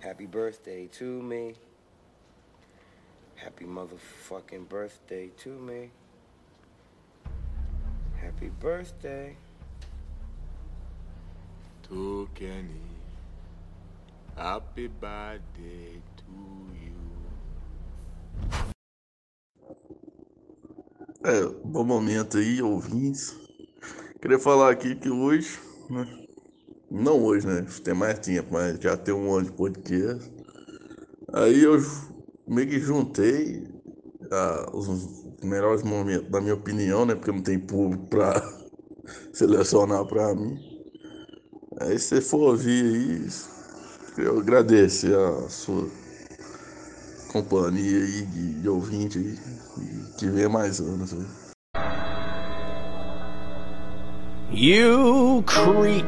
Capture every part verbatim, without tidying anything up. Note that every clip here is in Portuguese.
Happy birthday to me. Happy motherfucking birthday to me. Happy birthday to Kenny. Happy birthday to you. É, bom momento aí, ouvintes. Queria falar aqui que hoje, né? Não hoje, né? Tem mais tempo, mas já tem um ano de podcast. Aí eu meio que juntei ah, os melhores momentos, na minha opinião, né? Porque não tem público pra selecionar pra mim. Aí se você for ouvir aí, eu agradeço a sua companhia aí de, de ouvinte aí, e que venha mais anos aí. You creep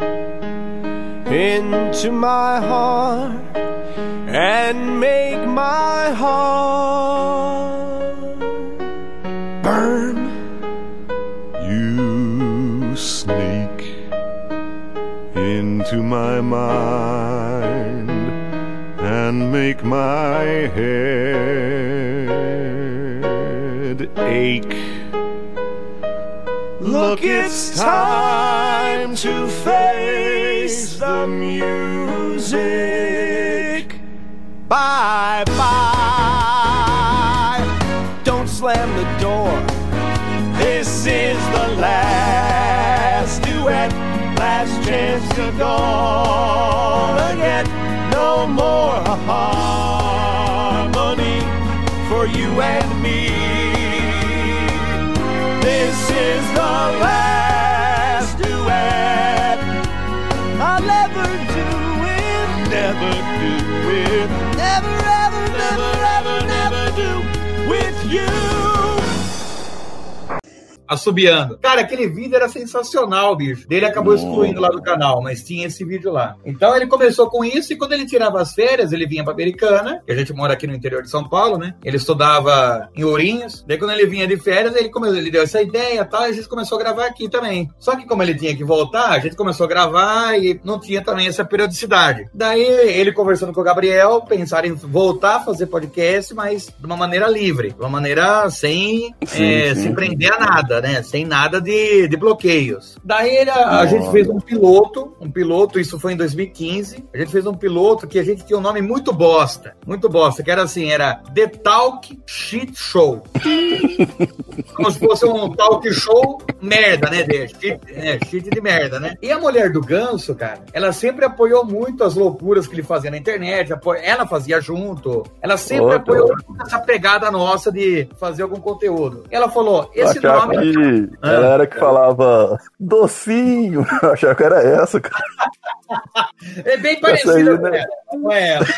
into my heart and make my heart burn. You sneak into my mind and make my head ache. Look, it's time to face the music. Bye bye. Don't slam the door. This is the last duet, last chance to gonna get no more harmony for you and me. This is the last duet. I'll never do it, never do it, never ever, never ever, never do with you. Assobiando. Cara, aquele vídeo era sensacional, bicho. Ele acabou excluindo lá do canal, mas tinha esse vídeo lá. Então ele começou com isso e quando ele tirava as férias, ele vinha pra Americana, que a gente mora aqui no interior de São Paulo, né? Ele estudava em Ourinhos. Daí quando ele vinha de férias, ele, começou, ele deu essa ideia e tal, e a gente começou a gravar aqui também. Só que como ele tinha que voltar, a gente começou a gravar e não tinha também essa periodicidade. Daí ele conversando com o Gabriel, pensaram em voltar a fazer podcast, mas de uma maneira livre, de uma maneira sem sim, é, sim. se prender a nada. Né? Sem nada de, de bloqueios. Daí ele, a, a gente fez um piloto, um piloto, isso foi em dois mil e quinze, a gente fez um piloto que a gente tinha um nome muito bosta, muito bosta, que era assim, era The Talk Shit Show. Como se fosse um talk show merda, né? De, shit, é, shit de merda, né? E a mulher do Ganso, cara, ela sempre apoiou muito as loucuras que ele fazia na internet, apo... ela fazia junto, ela sempre oh, apoiou muito essa pegada nossa de fazer algum conteúdo. Ela falou, esse nome... Que ah, ela era que falava docinho, eu achava que era essa, cara. É bem parecida com ela, não é ela.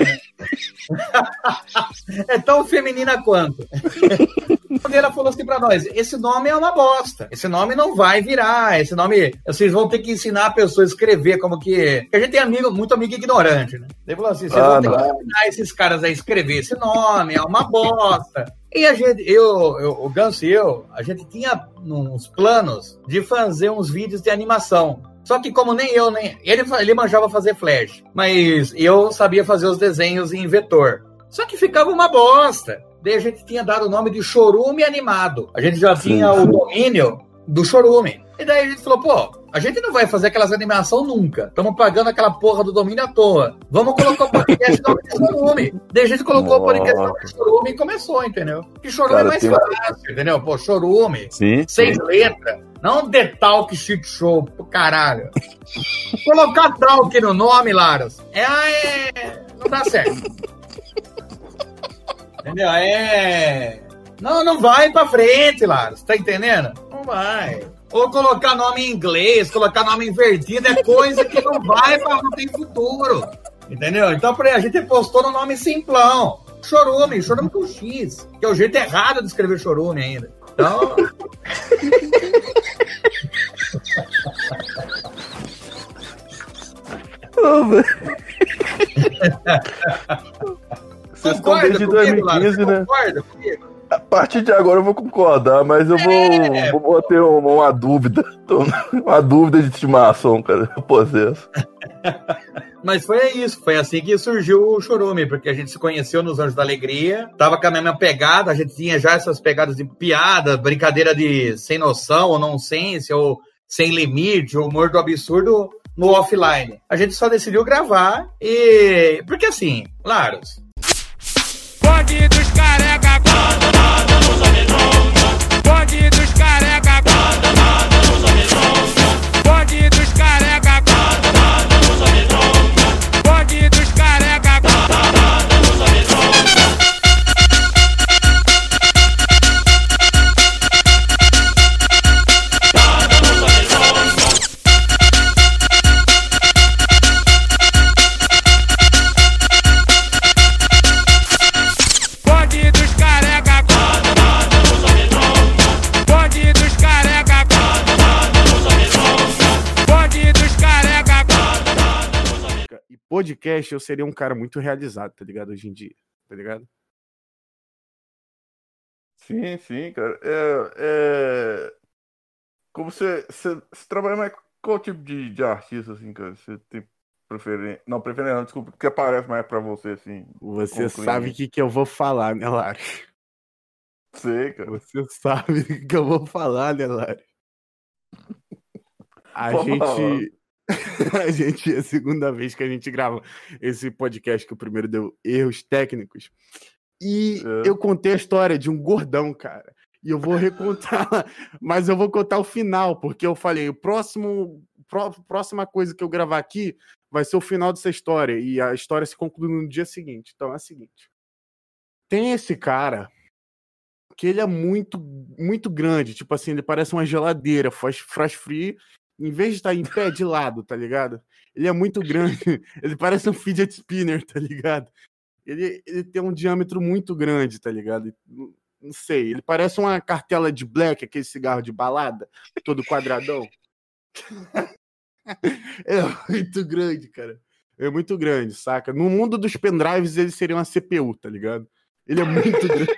É tão feminina quanto. Quando ela falou assim pra nós, esse nome é uma bosta, esse nome não vai virar, esse nome, vocês vão ter que ensinar a pessoa a escrever, como que... A gente tem amigo, muito amigo ignorante, né? Ele falou assim, vocês ah, vão ter não. que ensinar esses caras a escrever esse nome, é uma bosta. E a gente, eu, eu, o Ganso e eu, a gente tinha uns planos de fazer uns vídeos de animação. Só que como nem eu, nem... Ele, ele manjava fazer flash, mas eu sabia fazer os desenhos em vetor. Só que ficava uma bosta. Daí a gente tinha dado o nome de Chorume Animado. A gente já tinha o domínio do Chorume. E daí a gente falou, pô, a gente não vai fazer aquelas animações nunca. Estamos pagando aquela porra do domínio à toa. Vamos colocar o podcast no Chorume. Daí a gente colocou Nossa. o podcast no Chorume e começou, entendeu? E Chorume Cara, é mais fácil, um... entendeu? Pô, Chorume, sim, seis sim. letras. Não The Talk Shit Show, pro caralho. Colocar Talk no nome, Laros, é, é... não dá certo. Entendeu? É... Não, não vai pra frente, Laros. Tá entendendo? Não vai. Ou colocar nome em inglês, colocar nome invertido, é coisa que não vai pra... não tem futuro. Entendeu? Então a gente postou no nome simplão. Chorume, Chorume com X. Que é o jeito errado de escrever Chorume ainda. Então... Oh, Vocês estão desde dois mil e quinze, né? Concorda comigo? A partir de agora eu vou concordar, mas eu vou, é, vou, vou ter uma, uma dúvida. Uma dúvida de estimação, cara. Eu possesso. Mas foi isso, foi assim que surgiu o Chorume, porque a gente se conheceu nos Anjos da Alegria, tava com a mesma pegada, a gente tinha já essas pegadas de piada, brincadeira de sem noção, ou nonsense, ou sem limite, ou humor do absurdo no offline. A gente só decidiu gravar e... Porque assim, Laros... Bonde dos careca, quando nada nos amedronta. Bonde dos careca, quando nada nos amedronta. Bonde dos careca, quando nada nos amedronta. Bonde dos careca, quando nada nos amedronta. Nada nos amedronta. Bonde dos careca, quando nada nos amedronta. Bonde dos careca, quando nada nos amedronta. Bonde dos careca, quando nada nos amedronta. E podcast, eu seria um cara muito realizado, tá ligado? Hoje em dia, tá ligado? Sim, sim, cara. É, é... Como você, você, você trabalha mais com qual tipo de, de artista, assim, cara? Você tem preferência... Não, preferência não, desculpa, porque aparece mais pra você, assim. Você como sabe o cliente. que, que eu vou falar, né, Lari? Sei, cara. Você sabe o que, que eu vou falar, né, Lari? A Pode gente... a gente... É a segunda vez que a gente grava esse podcast, que o primeiro deu erros técnicos. E É. eu contei a história de um gordão, cara. E eu vou recontar, mas eu vou contar o final, porque eu falei, o próximo, pró- próxima coisa que eu gravar aqui vai ser o final dessa história. E a história se conclui no dia seguinte. Então é o seguinte. Tem esse cara que ele é muito, muito grande. Tipo assim, ele parece uma geladeira, faz frost free. Em vez de estar em pé de lado, tá ligado? Ele é muito grande. Ele parece um fidget spinner, tá ligado? Ele, ele tem um diâmetro muito grande, tá ligado? Não, não sei, ele parece uma cartela de black, aquele cigarro de balada, todo quadradão. É muito grande, cara. É muito grande, saca? No mundo dos pendrives, ele seria uma C P U, tá ligado? Ele é muito grande.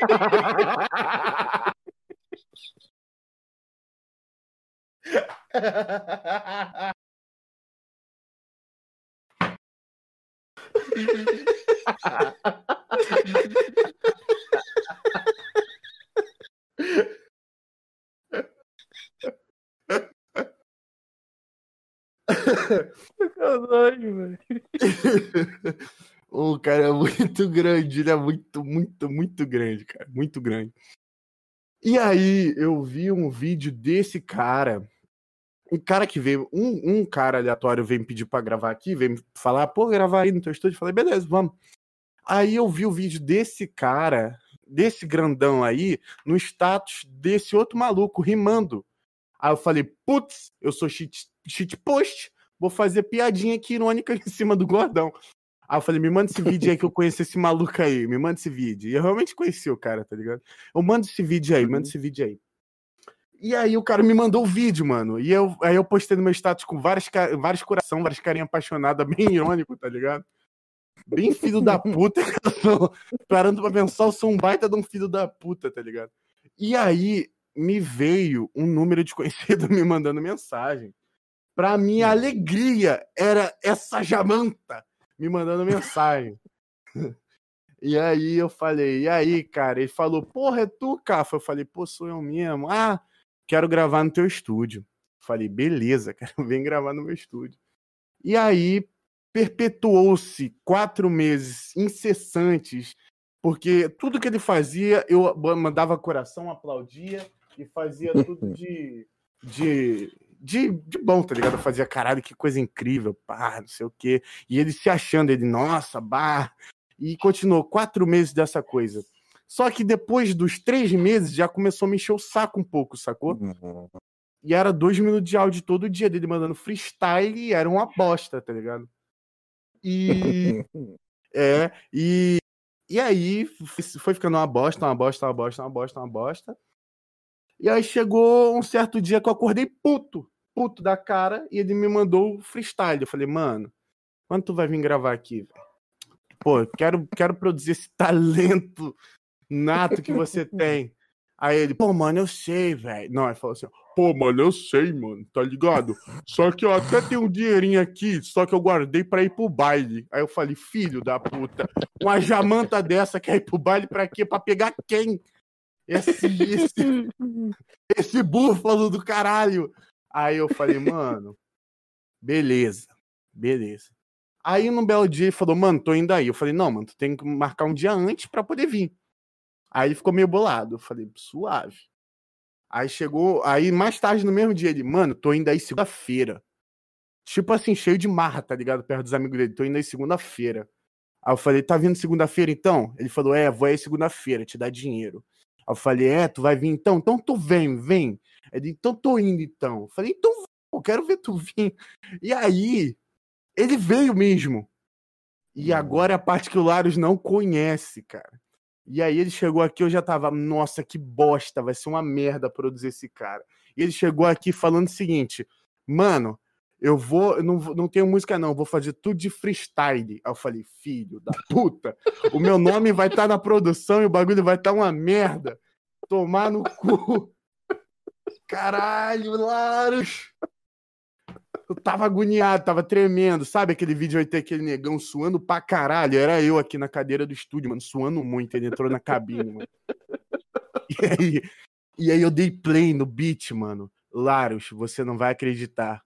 Caralho, velho. O cara é muito grande, ele é muito, muito, muito grande, cara. Muito grande. E aí, eu vi um vídeo desse cara. Um cara que veio, um, um cara aleatório veio me pedir pra gravar aqui, veio me falar, pô, gravar aí no teu estúdio. Eu falei, beleza, vamos. Aí eu vi o vídeo desse cara, desse grandão aí, no status desse outro maluco, rimando. Aí eu falei, putz, eu sou shit, shit post, vou fazer piadinha aqui irônica em cima do gordão. Aí eu falei, me manda esse vídeo aí que eu conheço esse maluco aí, me manda esse vídeo. E eu realmente conheci o cara, tá ligado? Eu mando esse vídeo aí, manda esse vídeo aí. E aí o cara me mandou o vídeo, mano. E eu, aí eu postei no meu status com vários, vários coração, várias carinhas apaixonadas, bem irônico, tá ligado? Bem filho da puta. Que eu sou, parando pra pensar, eu sou um baita de um filho da puta, tá ligado? E aí me veio um número desconhecido me mandando mensagem. Pra minha alegria, era essa Jamanta me mandando mensagem. E aí eu falei, e aí, cara? Ele falou, porra, é tu, Cafa? Eu falei, pô, sou eu mesmo. Ah, quero gravar no teu estúdio. Falei, beleza, cara, vem gravar no meu estúdio. E aí perpetuou-se quatro meses incessantes, porque tudo que ele fazia, eu mandava coração, aplaudia e fazia tudo de, de, de, de bom, tá ligado? Eu fazia, caralho, que coisa incrível, pá, não sei o quê. E ele se achando, ele, nossa, bah. E continuou quatro meses dessa coisa. Só que depois dos três meses já começou a me encher o saco um pouco, sacou? Uhum. E era dois minutos de áudio todo dia dele mandando freestyle e era uma bosta, tá ligado? E... é, e... E aí foi ficando uma bosta, uma bosta, uma bosta, uma bosta, uma bosta. E aí chegou um certo dia que eu acordei puto, puto da cara, e ele me mandou o freestyle. Eu falei, mano, quando tu vai vir gravar aqui, velho? Pô, quero, quero produzir esse talento nato que você tem. Aí ele, pô, mano, eu sei, velho. Não, ele falou assim, pô, mano, eu sei, mano, tá ligado? Só que eu até tenho um dinheirinho aqui, só que eu guardei pra ir pro baile. Aí eu falei, filho da puta, uma jamanta dessa quer ir pro baile pra quê? Pra pegar quem? Esse, esse, esse búfalo do caralho. Aí eu falei, mano, beleza, beleza. Aí num belo dia ele falou, mano, tô indo aí. Eu falei, não, mano, tu tem que marcar um dia antes pra poder vir. Aí ele ficou meio bolado. Eu falei, suave. Aí chegou, aí mais tarde no mesmo dia ele, mano, tô indo aí segunda-feira. Tipo assim, cheio de marra, tá ligado? Perto dos amigos dele, tô indo aí segunda-feira. Aí eu falei, tá vindo segunda-feira então? Ele falou, é, vou aí segunda-feira, te dar dinheiro. Aí eu falei, é, tu vai vir então? Então tu vem, vem. Ele, então tô indo então. Eu falei, então eu quero ver tu vir. E aí, ele veio mesmo. E agora é a parte que o Larus não conhece, cara. E aí ele chegou aqui, eu já tava, nossa, que bosta, vai ser uma merda produzir esse cara. E ele chegou aqui falando o seguinte, mano, eu vou, eu não, não tenho música não, vou fazer tudo de freestyle. Aí eu falei, filho da puta, o meu nome vai estar tá na produção e o bagulho vai estar tá uma merda. Tomar no cu. Caralho, Larus. Eu tava agoniado, tava tremendo. Sabe aquele vídeo aí, tem aquele negão suando pra caralho? Era eu aqui na cadeira do estúdio, mano, suando muito. Ele entrou na cabine, mano. E aí, e aí eu dei play no beat, mano. Larus, você não vai acreditar.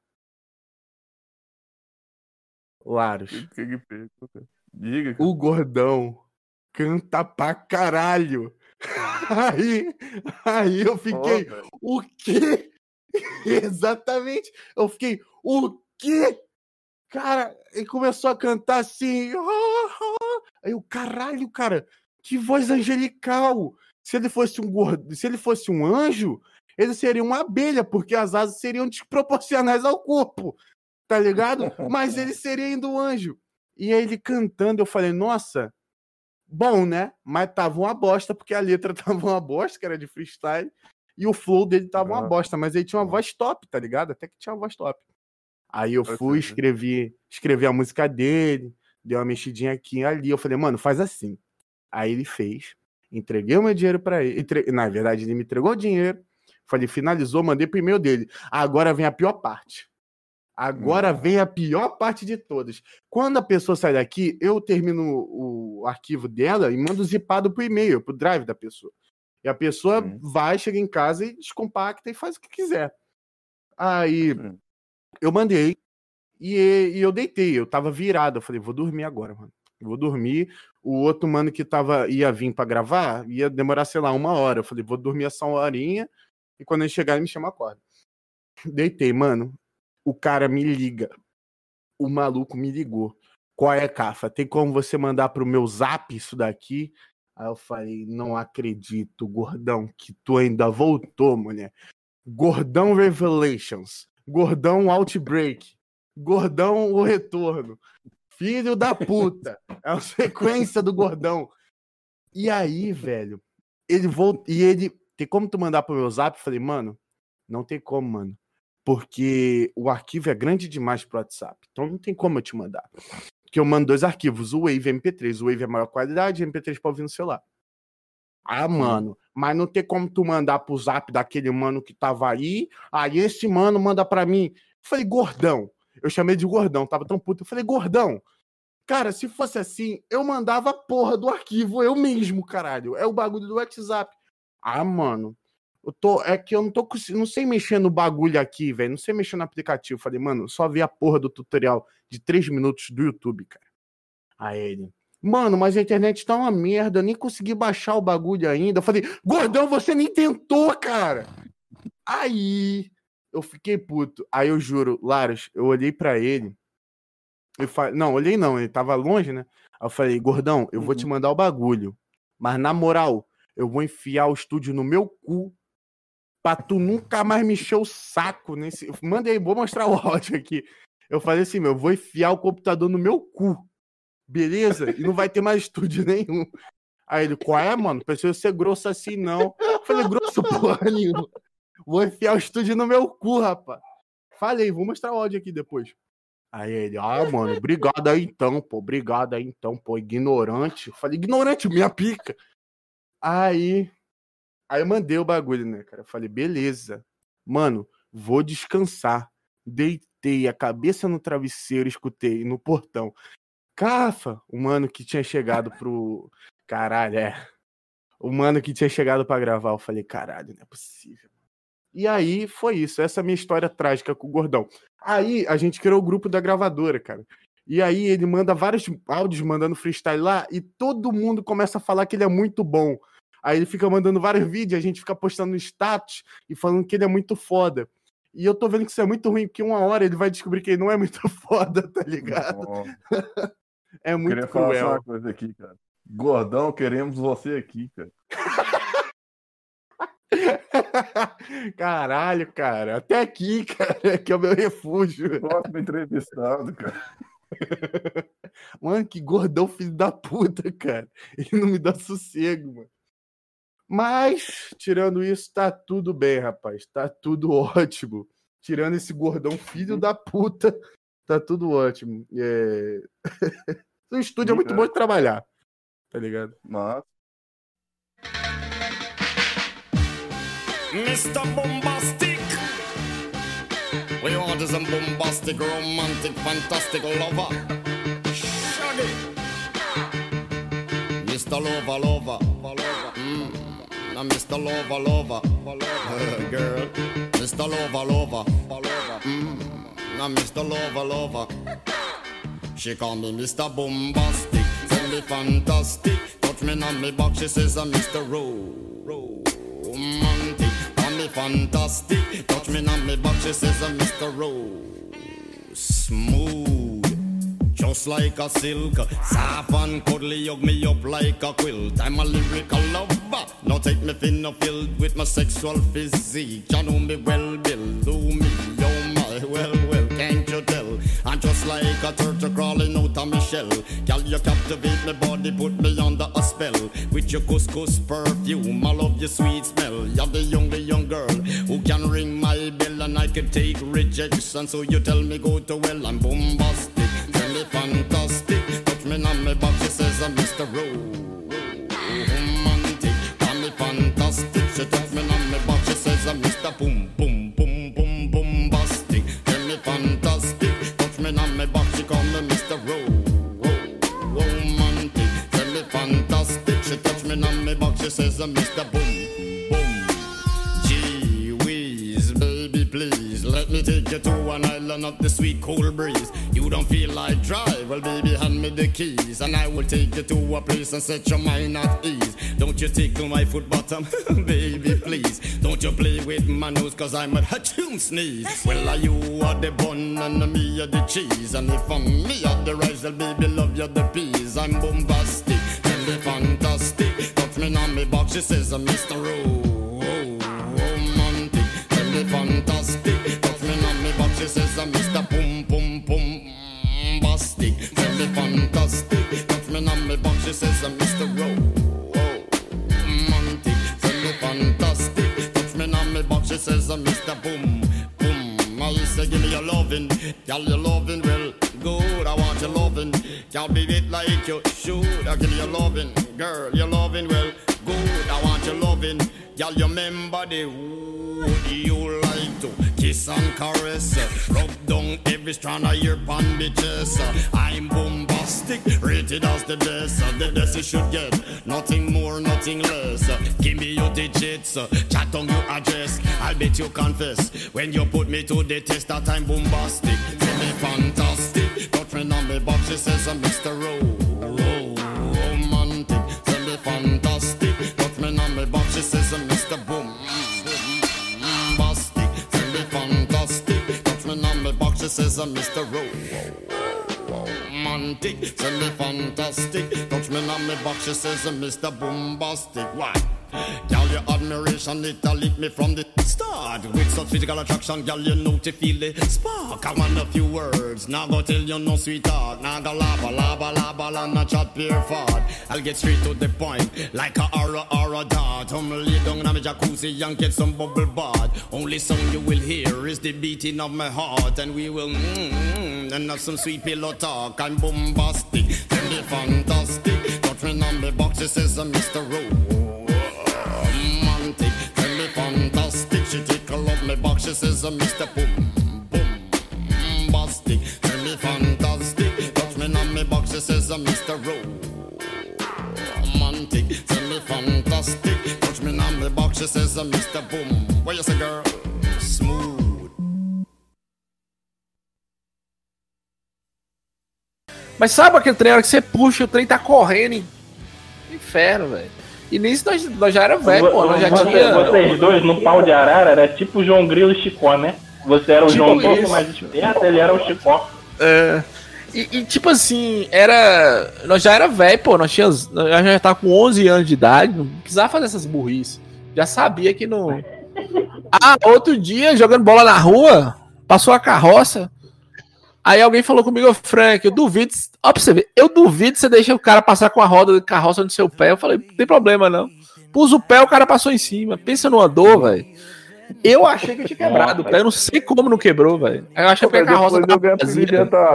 Larus. Diga. O gordão canta pra caralho. Aí, aí eu fiquei, oh, o quê? Exatamente. Eu fiquei, o quê? Cara, ele começou a cantar assim. Aí eu, caralho, cara, que voz angelical. Se ele fosse um gordo, se ele fosse um anjo, ele seria uma abelha, porque as asas seriam desproporcionais ao corpo, tá ligado? Mas ele seria ainda um anjo. E aí ele cantando, eu falei, nossa, bom, né? Mas tava uma bosta, porque a letra tava uma bosta, que era de freestyle. E o flow dele tava uma bosta, mas ele tinha uma voz top, tá ligado? Até que tinha uma voz top. Aí eu fui, escrevi, escrevi a música dele, dei uma mexidinha aqui e ali. Eu falei, mano, faz assim. Aí ele fez, entreguei o meu dinheiro pra ele. Entre... Na verdade, ele me entregou o dinheiro. Falei, finalizou, mandei pro e-mail dele. Agora vem a pior parte. Agora hum. vem a pior parte de todas. Quando a pessoa sai daqui, eu termino o arquivo dela e mando zipado pro e-mail, pro drive da pessoa. E a pessoa hum. vai, chega em casa e descompacta e faz o que quiser. Aí hum. eu mandei e, e eu deitei, eu tava virado. Eu falei, vou dormir agora, mano. Vou dormir. O outro mano que tava, ia vir pra gravar ia demorar, sei lá, uma hora. Eu falei, vou dormir essa horinha e quando ele chegar ele me chama a corda. Deitei, mano. O cara me liga. O maluco me ligou. Qual é, Cafa? Tem como você mandar pro meu zap isso daqui? Aí eu falei, não acredito, gordão, que tu ainda voltou, mulher. Gordão Revelations. Gordão Outbreak. Gordão O Retorno. Filho da puta. É a sequência do gordão. E aí, velho, ele voltou. E ele, tem como tu mandar pro meu zap? Eu falei, mano, não tem como, mano. Porque o arquivo é grande demais pro WhatsApp. Então não tem como eu te mandar. Que eu mando dois arquivos, o Wave e o M P três. O Wave é maior qualidade, o M P três pra ouvir no celular. Ah, mano, mas não tem como tu mandar pro zap daquele mano que tava aí, aí esse mano manda pra mim. Eu falei, gordão. Eu chamei de gordão, tava tão puto. Eu falei, gordão, cara, se fosse assim, eu mandava a porra do arquivo eu mesmo, caralho. É o bagulho do WhatsApp. Ah, mano, eu tô, é que eu não tô não sei mexer no bagulho aqui, velho. Não sei mexer no aplicativo. Eu falei, mano, só vi a porra do tutorial de três minutos do YouTube, cara. Aí ele, mano, mas a internet tá uma merda, eu nem consegui baixar o bagulho ainda. Eu falei, gordão, você nem tentou, cara. Aí eu fiquei puto. Aí eu juro, Larus, eu olhei pra ele. Eu falei, não, olhei não, ele tava longe, né? Aí eu falei, gordão, eu vou te mandar o bagulho. Mas na moral, eu vou enfiar o estúdio no meu cu pra tu nunca mais me encher o saco nesse. Manda aí, vou mostrar o áudio aqui. Eu falei assim, meu, eu vou enfiar o computador no meu cu. Beleza? E não vai ter mais estúdio nenhum. Aí ele, qual é, mano? Precisa ser grosso assim, não. Eu falei, grosso porra nenhuma. Vou enfiar o estúdio no meu cu, rapaz. Falei, vou mostrar o áudio aqui depois. Aí ele, ah, mano, obrigado aí então, pô. Obrigado aí então, pô. Ignorante. Eu falei, ignorante, minha pica. Aí Aí eu mandei o bagulho, né, cara? Eu falei, beleza. Mano, vou descansar. Deitei a cabeça no travesseiro, escutei no portão. Cafa! O mano que tinha chegado pro... Caralho, é. O mano que tinha chegado pra gravar. Eu falei, caralho, não é possível. E aí foi isso. Essa é a minha história trágica com o Gordão. Aí a gente criou o grupo da gravadora, cara. E aí ele manda vários áudios mandando freestyle lá e todo mundo começa a falar que ele é muito bom. Aí ele fica mandando vários vídeos, a gente fica postando no status e falando que ele é muito foda. E eu tô vendo que isso é muito ruim, porque uma hora ele vai descobrir que ele não é muito foda, tá ligado? Oh, é muito queria falar cruel. só uma coisa aqui, cara. Gordão, queremos você aqui, cara. Caralho, cara. Até aqui, cara, que é o meu refúgio. Próximo entrevistado, cara. Mano, que Gordão filho da puta, cara. Ele não me dá sossego, mano. Mas, tirando isso, tá tudo bem, rapaz. Tá tudo ótimo. Tirando esse Gordão filho da puta, tá tudo ótimo. É... o estúdio é muito bom de trabalhar. Tá ligado? Mas... mister Bombastic, we want is a bombastic, romantic, fantastic lover. Shaggy, mister Lover, lover, mm. Now mister Lover, lover, uh, girl, mister Lover, lover, mm. Now mister Lover, lover. She call me mister Bombastic, tell me fantastic. Touch me on me back, she says I'm mister Romantic. Me fantastic, touch me on me back, she says I'm mister Rose. Smooth, just like a silk, soft and cuddly, hug me up like a quilt. I'm a lyrical lover, now take me thin or filled with my sexual physique. You know me well, Bill, do me, oh my, well, well, can't you tell? I'm just like a turtle crawling out of my shell. Girl, you captivate my body, put me under a spell. With your couscous perfume, I love your sweet smell. You're the young, the young girl who can ring my bell, and I can take rejection. So you tell me go to well, I'm bombastic, tell me fantastic. Touch me on my back, she says I'm mister Romantic. Tell me fantastic, she touch me on my back, she says I'm mister Boom, boom, boom, boom, bombastic. Tell me fantastic. On my back, she call me mister Romantic. Tell me fantastic. She touch me on my back, she says I'm mister Boom, boom. Gee whiz, baby, please let me take you to an island of the sweet cool breeze. You don't feel like drive? Well, baby, hand me the keys, and I will take you to a place and set your mind at ease. Don't you tickle my foot bottom, baby, please. Don't you play with my nose, cause I'm a hatchoon sneeze. Well, are you are the bun and me are the cheese, and if I'm me are the rice, well, baby, love you the peas. I'm bombastic, tell me fantastic. Touch me on me box, she says I'm mister Romantic. Tell me fantastic. Touch me on me box, she says I'm mister Boom, boom, boom. Bastic, tell me fantastic. Touch me on me box, she says I'm mister Romantic. Tell me fantastic. Touch me on me box, she says I'm mister Boom, boom. I used to give me your loving, girl, your loving, well, good. I want your loving, can't be it like you should. I give you your loving, girl, your loving, well, good. I want your loving, girl, you remember the would you like to kiss and caress, rub down every strand of your pan bitches. I'm bombastic, rated as the best. The best you should get, nothing more, nothing less. Give me your digits, chat on your address. I'll bet you confess when you put me to the test that I'm bombastic. Tell me fantastic, touch me on me box, she says I'm mister Romantic. Tell me fantastic, touch me on me box, she says I'm mister Boom. She says I'm mister Romantic. Tell me fantastic. Touch me on me back. She says I'm mister Bombastic. Why? Girl, your admiration, it a lit me from the start. With such physical attraction, girl, you know to feel the spark. I want a few words, now go tell you no sweetheart. Now go lava, lava, lava, la, not chat pure fart. I'll get straight to the point, like a aura, aura dart. I'm lay down in my jacuzzi and get some bubble bath. Only song you will hear is the beating of my heart. And we will mmm, and have some sweet pillow talk. I'm bombastic, tell me fantastic. Touch me on the box, she says I'm mister Romantic. she says, uh, Mister Boom, boom, bastic. Tell me fantastic. Touch me on me back, she says, uh, Mister Romantic. Tell me fantastic. Touch me on me back, she says, uh, Mister Boom. What you say, girl? Smooth. Mas sabe aquele trem, a hora que você puxa, o trem tá correndo em inferno, velho. E nisso nós, nós já era velho, pô, nós já Você- tinha... Vocês dois no pau de arara era tipo o João Grilo e Chicó, né? Você era o Tipo João Grilo isso. mais esperto, ele era o Chicó. É. E, e, tipo assim, era... Nós já era velho, pô, nós tínhamos... Nós já tava com onze anos de idade, não precisava fazer essas burrices. Já sabia que não... Ah, outro dia, jogando bola na rua, passou a carroça, aí alguém falou comigo, ô Frank, eu duvido... Ó pra você ver, eu duvido você deixar o cara passar com a roda de carroça no seu pé. Eu falei, não tem problema não. Pus o pé, o cara passou em cima. Pensa numa dor, velho. Eu achei que eu tinha quebrado o pé, eu não sei como não quebrou, velho. Aí eu achei que a carroça tava vazia.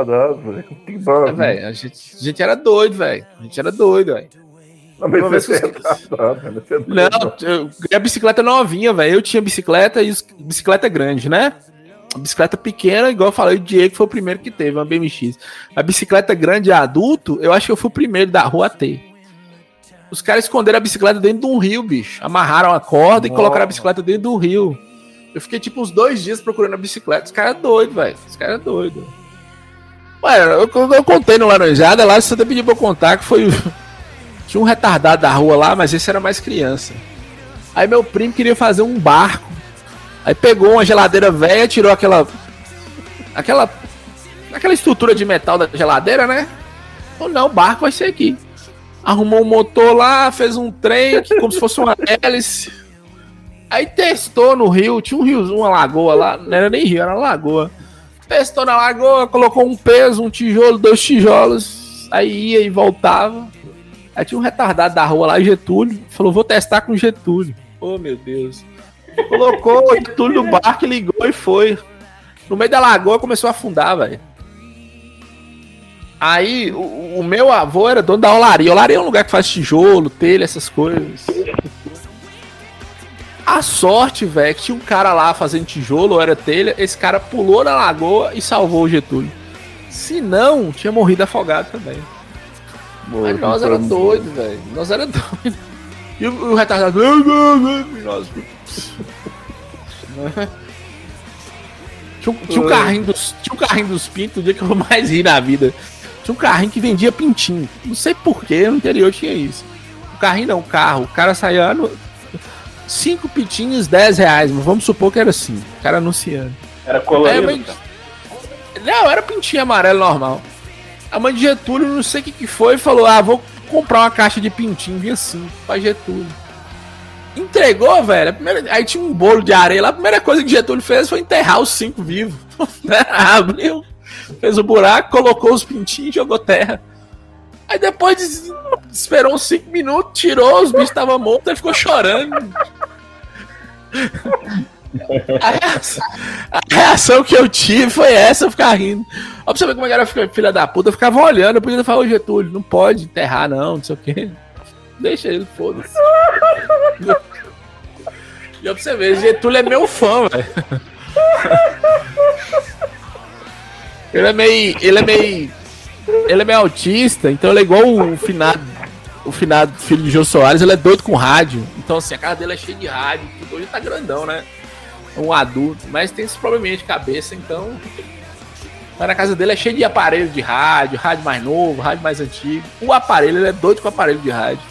É, velho, a gente, a gente era doido, velho. A gente era doido, velho. Uma vez que os- Não, eu ganhei a bicicleta novinha, velho. Eu tinha bicicleta e os- bicicleta grande, né? A bicicleta pequena, igual eu falei, o Diego foi o primeiro que teve, uma B M X. A bicicleta grande adulto, eu acho que eu fui o primeiro da rua a ter. Os caras esconderam a bicicleta dentro de um rio, bicho. Amarraram a corda e colocaram a bicicleta dentro do rio. Eu fiquei tipo uns dois dias procurando a bicicleta. Os caras doidos, velho. Os caras doidos. Ué, eu, eu, eu contei no Laranjada lá, você até pediu pra eu contar que foi. Tinha um retardado da rua lá, mas esse era mais criança. Aí meu primo queria fazer um barco. Aí pegou uma geladeira velha, tirou aquela. Aquela. Aquela estrutura de metal da geladeira, né? Falou, não, o barco vai ser aqui. Arrumou um motor lá, fez um trem, que, como se fosse uma hélice. Aí testou no rio, tinha um rio, uma lagoa lá, não era nem rio, era uma lagoa. Testou na lagoa, colocou um peso, um tijolo, dois tijolos, aí ia e voltava. Aí tinha um retardado da rua lá, Getúlio, falou, vou testar com Getúlio. Oh, meu Deus. Colocou o Getúlio no barco, ligou e foi. No meio da lagoa começou a afundar, velho. Aí, o, o meu avô era dono da olaria. Olaria é um lugar que faz tijolo, telha, essas coisas. A sorte, velho, que tinha um cara lá fazendo tijolo, ou era telha, esse cara pulou na lagoa e salvou o Getúlio. Se não, tinha morrido afogado também. Mas nós era doido, velho. Nós era doido. E o, o retardado... Nós... Tinha, um, tinha, um carrinho dos, tinha um carrinho dos pintos, o dia que eu mais ri na vida. Tinha um carrinho que vendia pintinho. Não sei porquê, no interior tinha isso. O carrinho não, o carro. O cara saía no... Cinco pintinhos, dez reais. Mas vamos supor que era assim. O cara anunciando. Era colorido? Aí, mas... Não, era pintinho amarelo normal. A mãe de Getúlio, não sei o que que foi, falou, ah, vou comprar uma caixa de pintinho. Vinha assim, pra Getúlio. Entregou, velho. Primeira... Aí tinha um bolo de areia lá. A primeira coisa que Getúlio fez foi enterrar os cinco vivos. Abriu, fez o buraco, colocou os pintinhos e jogou terra. Aí depois de... esperou uns cinco minutos, tirou, os bichos estavam mortos, ele ficou chorando. A reação, a reação que eu tive foi essa, eu ficar rindo. Ó, pra você ver como era filha da puta, eu ficava olhando, eu podia falar, ô Getúlio, não pode enterrar não, não sei o quê. Deixa ele, foda-se. E ó, pra você ver, Getúlio é meu fã, velho. Ele é meio. Ele é meio. Ele é meio autista, então ele é igual o finado. O finado filho de Jô Soares, ele é doido com rádio. Então, assim, a casa dele é cheia de rádio. Tudo. Hoje tá grandão, né? É um adulto, mas tem esse probleminha de cabeça, então. Mas na casa dele é cheio de aparelho de rádio, rádio mais novo, rádio mais antigo. O aparelho, ele é doido com o aparelho de rádio.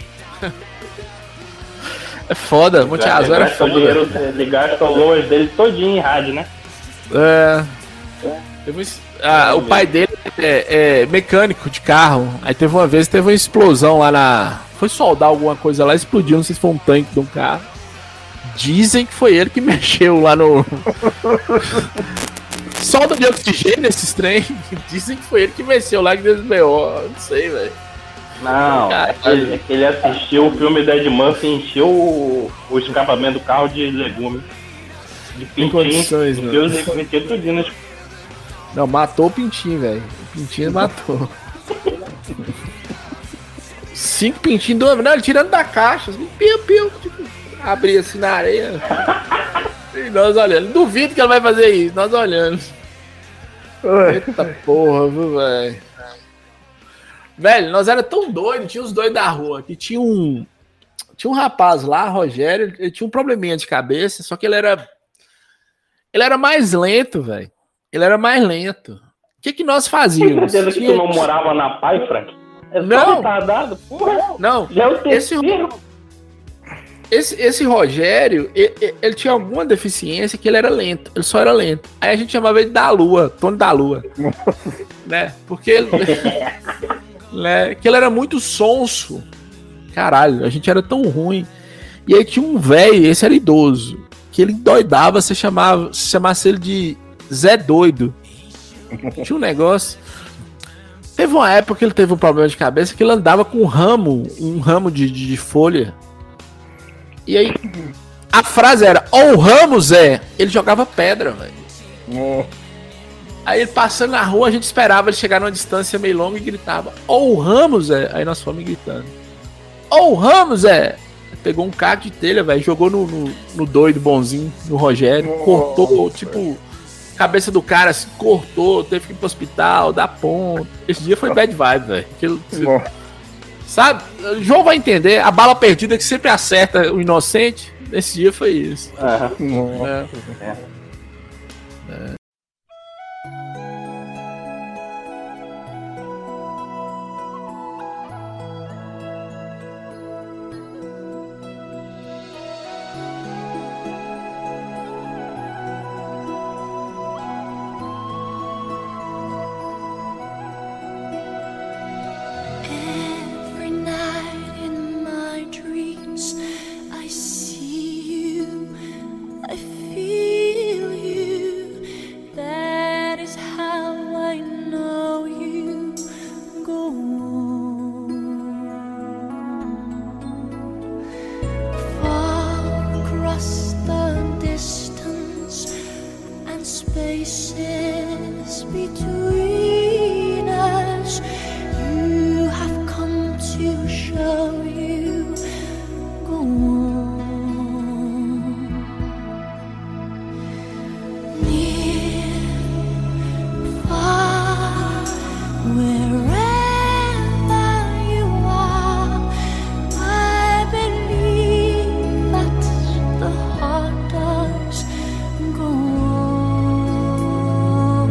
É foda, Monte Azul era foda. Dinheiro, ele gasta o loas dele todinho em rádio, né? É. Teve um, ah, o pai dele é, é mecânico de carro. Aí teve uma vez, teve uma explosão lá na. Foi soldar alguma coisa lá, explodiu, não sei se foi um tanque de um carro. Dizem que foi ele que mexeu lá no. Solda de oxigênio esses trem. Dizem que foi ele que mexeu lá que deu B O. Não sei, velho. Não, é que, ele, é que ele assistiu o filme da Ed Murphy e encheu o, o escapamento do carro de legume. De pintinho. Condições, não. Deus reconheceu tudinho nas... Não, matou o pintinho, velho. O pintinho matou. Cinco pintinhos do. Não, ele tirando da caixa. Assim, piu, piu. Tipo, abria assim na areia. E nós olhando. Duvido que ela vai fazer isso, nós olhando. Eita porra, viu, velho? Velho, nós era tão doidos, tinha os doidos da rua, que tinha um. Tinha um rapaz lá, Rogério, ele tinha um probleminha de cabeça, só que ele era. Ele era mais lento, velho. Ele era mais lento. O que que nós fazíamos? Tem certeza que tu não morava na Pai, Frank? É só Não. retardado? Porra. Não. Já é o Esse, terceiro. esse, esse Rogério, ele, ele tinha alguma deficiência que ele era lento. Ele só era lento. Aí a gente chamava ele da Lua, Tony da Lua. Né? Porque ele, né? Que ele era muito sonso. Caralho, a gente era tão ruim. E aí tinha um velho, esse era idoso, que ele doidava, você chamava, se chamasse ele de Zé Doido. Tinha um negócio. Teve uma época que ele teve um problema de cabeça que ele andava com um ramo, um ramo de, de, de folha. E aí a frase era, ó o ramo, Zé. Ele jogava pedra, velho. Aí ele passando na rua, a gente esperava ele chegar numa distância meio longa e gritava, ó o ramo, Zé. Aí nós fomos gritando, ó o ramo, Zé. Pegou um caco de telha, velho, jogou no, no, no doido bonzinho, no Rogério, cortou, tipo, cabeça do cara assim, cortou, teve que ir pro hospital, dar ponto. Esse dia foi bad vibe, velho. Sabe? O João vai entender, a bala perdida que sempre acerta o inocente, esse dia foi isso. Uhum. É. É. É. Every night in my dreams, I see you, I feel you. That is how I know you. Go on. Far across the distance and spaces between us, you have come to show you. Go on. Near, far, wherever you are, I believe that the heart does. Go on.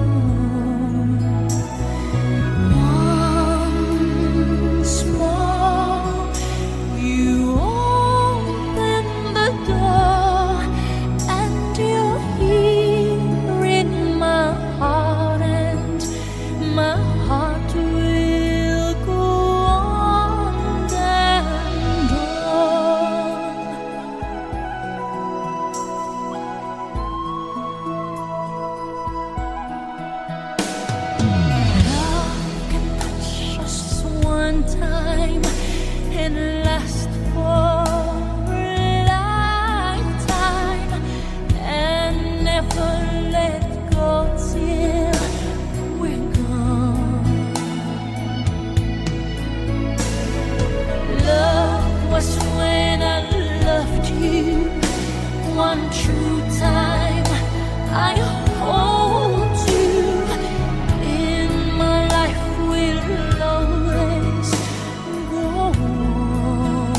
Once more, you open the door, and you're here in my heart, and my heart will go on and on. Love can touch us one time and last for a lifetime, and never let go till we're gone. Love was when I loved you one true time. I hold you in my life, will always go on.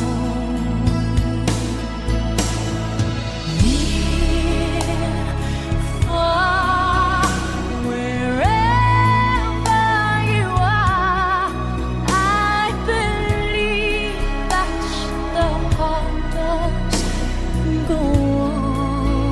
Near, far, wherever you are, I believe that the heart does go on.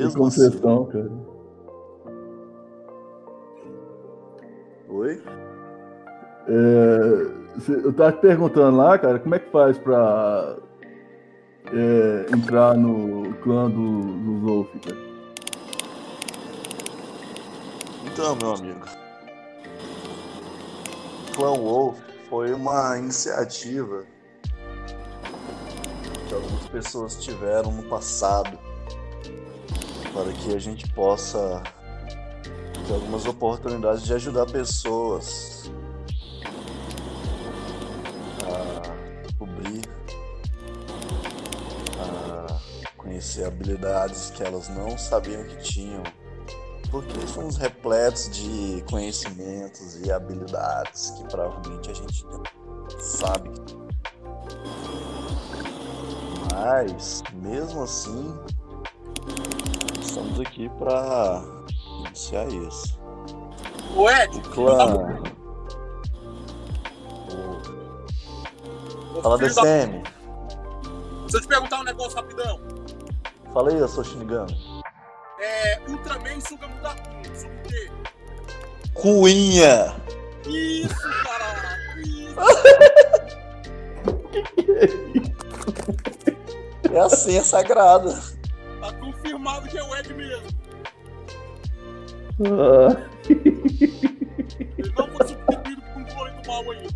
E como vocês estão, cara? Oi? É, cê- eu tava te perguntando lá, cara, como é que faz pra é, entrar no clã do, do Zolf, cara? Então, meu amigo, Clã Wolf foi uma iniciativa que algumas pessoas tiveram no passado para que a gente possa ter algumas oportunidades de ajudar pessoas a descobrir, a conhecer habilidades que elas não sabiam que tinham, porque somos repletos de conhecimentos e habilidades que provavelmente a gente não sabe. Mas, mesmo assim, estamos aqui para iniciar isso. Ô Ed, O clã. ô, Fala, filho da- D C M. Deixa eu te perguntar um negócio rapidão. Fala aí, eu sou Shinigami. É. Ultraman suga Mudakun. Suga o quê? Cuinha! Isso, caralho! Isso! É a senha sagrada. Tá confirmado que é o Ed mesmo. Ah, Ele não foi substituído por um clone do mal ainda.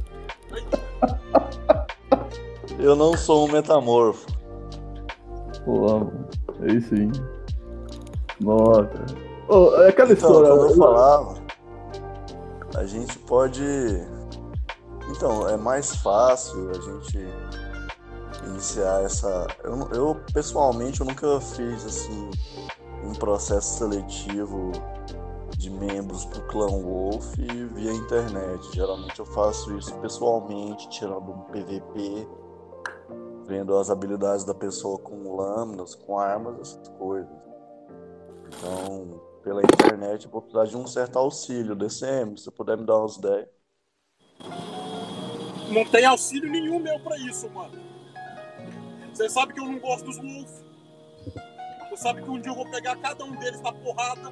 Eu não sou um metamorfo. pô, mano, aí sim. Nossa. Ô, é aquela Então, história. como eu falava, a gente pode. Então, é mais fácil a gente iniciar essa. Eu, nu- eu pessoalmente eu nunca fiz assim um processo seletivo de membros pro Clã Wolf via internet. Geralmente eu faço isso pessoalmente, tirando um P V P, vendo as habilidades da pessoa com lâminas, com armas, essas coisas. Então, pela internet eu vou precisar de um certo auxílio. D C M, se você puder me dar umas ideias. Não tem auxílio nenhum meu pra isso, mano. Você sabe que eu não gosto dos Wolf. Você sabe que um dia eu vou pegar cada um deles na porrada.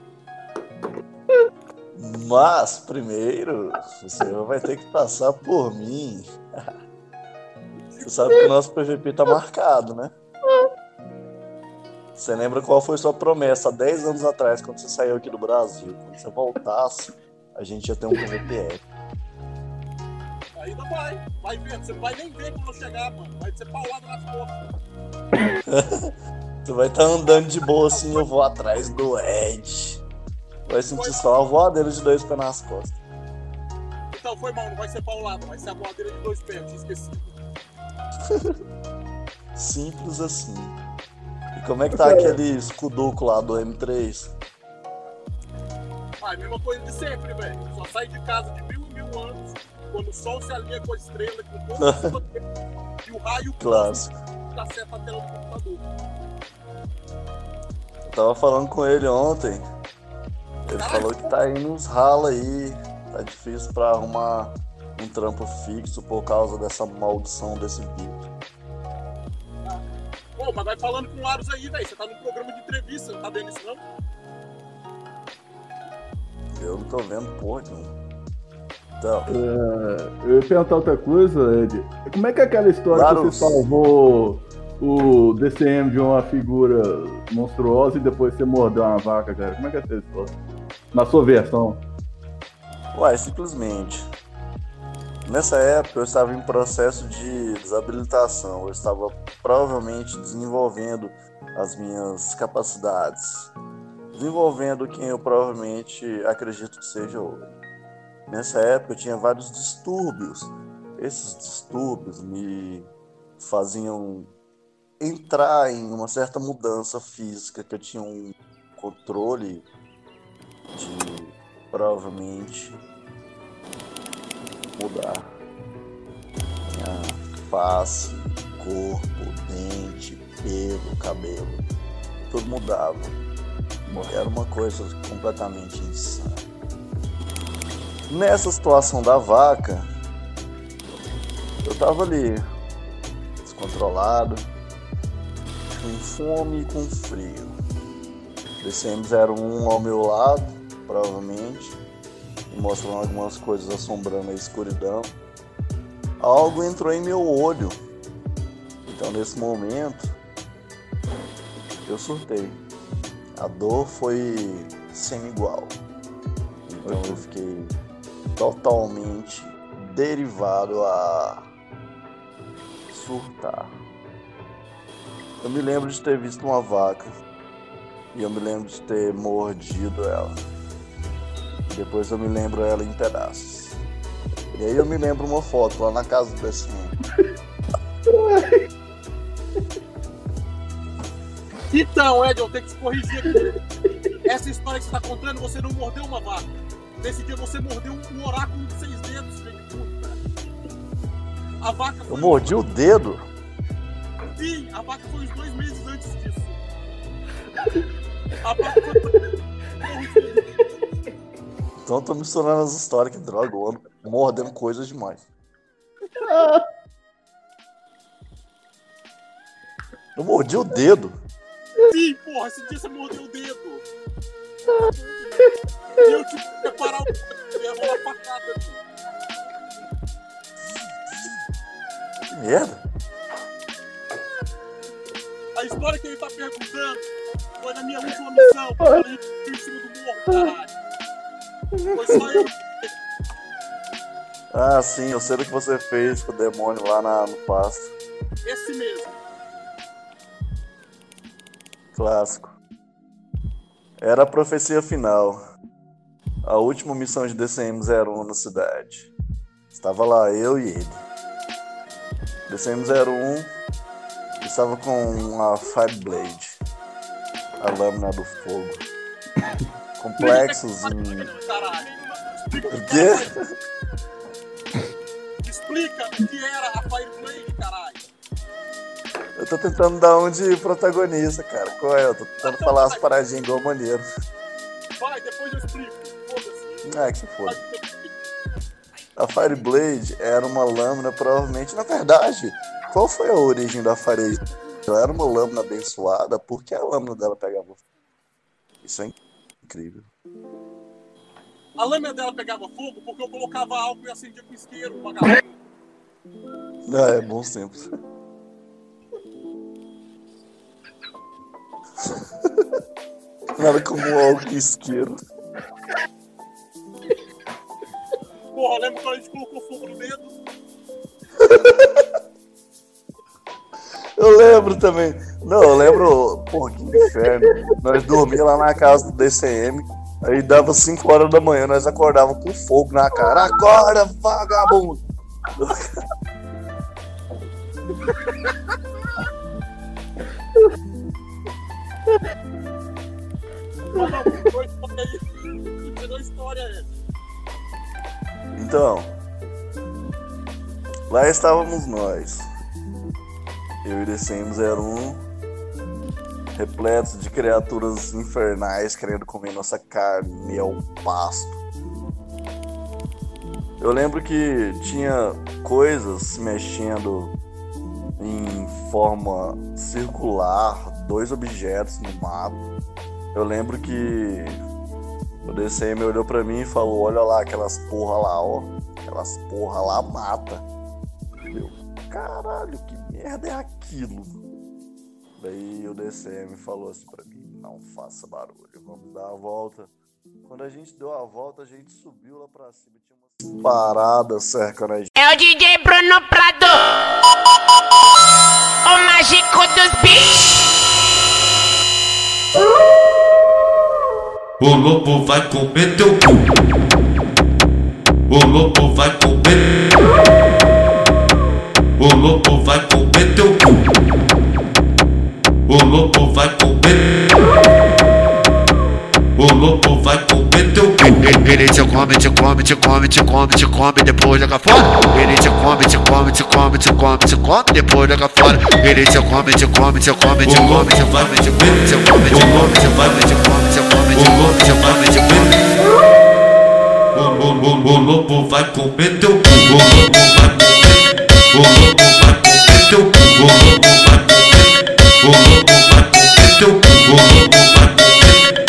Mas, primeiro, você vai ter que passar por mim. Você sabe que o nosso P V P tá marcado, né? Você lembra qual foi sua promessa há dez anos atrás, quando você saiu aqui do Brasil? Quando você voltasse, a gente ia ter um P V P épico. Ainda vai. Vai ver. Você não vai nem ver quando eu chegar, mano. Vai ser paulado nas costas. Tu vai estar andando de boa assim, eu vou atrás do Ed. Vai sentir só a voadeira de dois pés nas costas. Então foi mal, não vai ser paulado. Vai ser a voadeira de dois pés. Tinha esquecido. Simples assim. E como é que tá aquele escuduco lá do M três? Ah, é a mesma coisa de sempre, velho. Só sai de casa de mil e mil anos, quando o sol se alinha com a estrela, com todo o e o raio Clássico. acerta a tela do computador. Eu tava falando com ele ontem. Ele falou que tá indo uns rala aí. Tá difícil pra arrumar um trampo fixo por causa dessa maldição desse bicho. Pô, mas vai falando com o Larus aí, velho. Você tá num programa de entrevista, não tá vendo isso não? Eu não tô vendo porra nenhuma. Então, É, eu ia perguntar outra coisa, Ed. Como é que é aquela história que Larus. você salvou o D C M de uma figura monstruosa e depois você mordeu uma vaca, cara? Como é que é essa história? Na sua versão. uai, simplesmente. Nessa época eu estava em processo de desabilitação. Eu estava provavelmente desenvolvendo as minhas capacidades. Desenvolvendo quem eu provavelmente acredito que seja hoje. Nessa época eu tinha vários distúrbios. Esses distúrbios me faziam entrar em uma certa mudança física, que eu tinha um controle de provavelmente mudar minha face, corpo, dente, pelo, cabelo, tudo mudava. Era uma coisa completamente insana. Nessa situação da vaca, eu tava ali, descontrolado, com fome e com frio. D C M zero um ao meu lado, provavelmente, e mostrando algumas coisas assombrando a escuridão. Algo entrou em meu olho. Então, nesse momento, eu surtei. A dor foi sem igual. Então, eu fiquei totalmente derivado a surtar. Eu me lembro de ter visto uma vaca. E eu me lembro de ter mordido ela. Depois eu me lembro ela em pedaços. E aí eu me lembro uma foto lá na casa do D C M. Então, Ed, eu tenho que te corrigir aqui. Essa história que você tá contando, você não mordeu uma vaca. Nesse dia você mordeu um oráculo de seis dedos, filho de puta. A vaca foi... Eu mordi o dedo? Sim, a vaca foi uns dois meses antes disso. A vaca foi... Então eu tô misturando as histórias, que droga, eu ando mordendo coisas demais. Eu mordi o dedo. Sim, porra, esse dia você mordeu o dedo. E eu tive que preparar o dedo, eu ia rolar facada. Que merda. A história que ele tá perguntando foi na minha última missão, quando a gente foi em cima do morro, caralho. Foi só eu. Ah, sim, eu sei do que você fez com o demônio lá na, no pasto. Esse mesmo. Clássico. Era a profecia final. A última missão de D C M zero um na cidade. Estava lá eu e ele. D C M zero um estava com a Fireblade, a lâmina do fogo. Complexos em... O quê? Explica o que era a Fireblade, caralho. Eu tô tentando dar um de protagonista, cara. Qual é? Eu tô tentando então, falar vai. as paradinhas igual maneiro. Vai, depois eu explico. Foda-se. Ah, que se foda. A Fireblade era uma lâmina, provavelmente... Na verdade, qual foi a origem da Fireblade? Ela era uma lâmina abençoada, porque a lâmina dela pegava fogo. Isso é incrível. A lâmina dela pegava fogo porque eu colocava álcool e acendia com isqueiro, vagabundo. Ah, é bom sempre. Nada como álcool e isqueiro. Porra, lembra quando a gente colocou fogo no dedo? Eu lembro também. Não, eu lembro... Porra, que inferno. Nós dormíamos lá na casa do D C M. Aí dava cinco horas da manhã, nós acordávamos com fogo na cara. Acorda, vagabundo! Então, lá estávamos nós. Eu e D C M zero um, repletos de criaturas infernais querendo comer nossa carne ao pasto. Eu lembro que tinha coisas se mexendo em forma circular, dois objetos no mato. Eu lembro que o D C M olhou pra mim e falou: olha lá, aquelas porra lá, ó. Aquelas porra lá mata. Meu, caralho, que merda é aquilo? Daí o D C M falou assim pra mim: não faça barulho, vamos dar a volta. Quando a gente deu a volta, a gente subiu lá pra cima, tinha umas paradas cercando a gente. É o D J Bruno Prado, o mágico dos beats. O lobo vai comer teu cu. O lobo vai comer. O lobo vai comer teu cu. O lobo vai comer. O lobo vai comer teu cu. Ele te come, te come, te come, te come, te come, depois joga fora. Ele te come, te come, te come, te come, te come, depois joga fora. Ele te come, te come, te come, te come, te come, te come, te come, te come, te come, te come, te come, te come, te come, te come. O lobo vai comer teu cu. O lobo vai comer. O lobo vai comer teu cu. O lobo vai comer. O lobo vai comer teu cu. O lobo vai comer.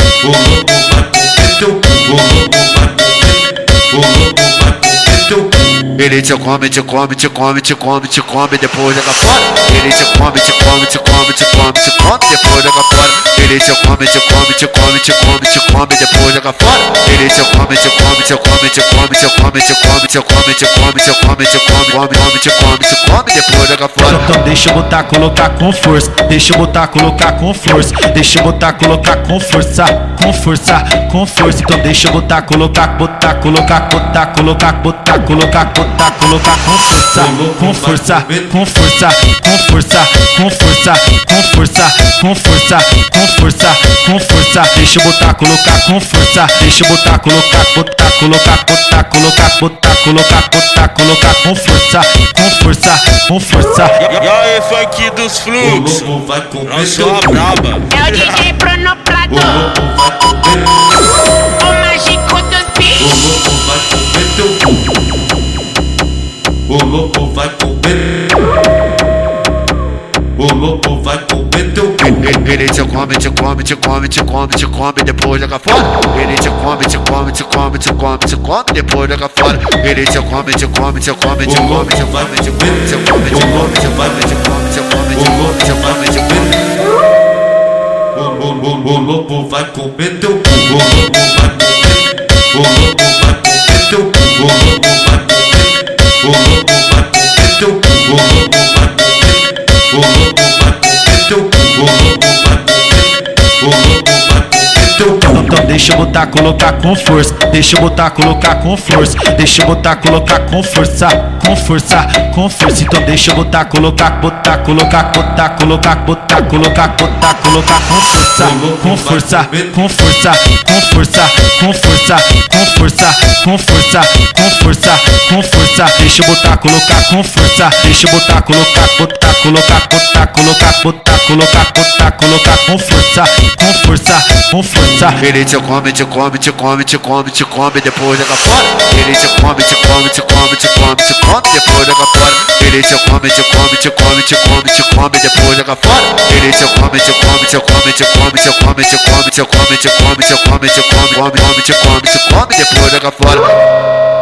O louco vai comer teu cu. Ele te come, te come, te come, te come, te come, depois joga fora. Ele te come, te come, te come, te come, te come, depois joga fora. Ele te come, te come, te come, te come, te come, depois joga fora. Ele te come, te come, te come, te come, te come, te come, te come, te come, te come, te come, come, come, te come, te come, depois joga fora. Então deixa eu botar, colocar com força. Deixa eu botar, colocar com força. Deixa eu botar, colocar com força, com força, com força. Então deixa eu botar, colocar, botar, colocar, botar, colocar, botar, colocar, botar, colocar com força, com força, com força, com força, com força, com força, com força, com força, com força. Deixa eu botar, colocar com força. Deixa eu botar, colocar, botar, colocar, botar, colocar, botar, colocar, botar, colocar com força, com força, com força. E aí, funk dos fluxos. O louco vai comer teu cu. É o D J Bruno Prado. O louco vai comer. O mágico dos beats. O louco vai comer teu cu. O louco vai comer. O louco vai comer teu cu. Ele te come, te come, te come, te come, te come, depois joga fora. Ele te come, te come, te come, te come, te come, depois joga fora. Ele te come, te come, te come, te come, te come, te come, te come, te come, te come, te come, te come, te come, te come, te come. O louco vai comer teu cu. O louco vai comer. O louco vai comer teu cu. O louco vai comer. O louco vai comer teu cu. O louco vai comer. O louco vai comer teu cu. O louco vai comer. O louco vai comer teu cu. Então deixa eu botar, colocar com força. Deixa eu botar, colocar com força. Deixa eu botar, colocar com força, com força, com força. Então deixa eu botar, colocar, botar, colocar, botar, colocar, botar, colocar, botar, colocar com força, com força, com força, com força, com força, com força, com força, com força, com força. Deixa eu botar, colocar com força. Deixa eu botar, colocar, botar, colocar, botar, colocar, botar, colocar, botar, colocar com força, com força, com força. Ele te come, te come, te come, te come, te come, depois joga fora. Ele te come, te come, te come, te come, te come, depois joga fora. Ele te come, te come, te come, te come, te come, depois joga fora. Ele te come, te come, te come, te come, te come, te come, te come, te come, te come, te come, come, come, te come, te come, depois joga fora.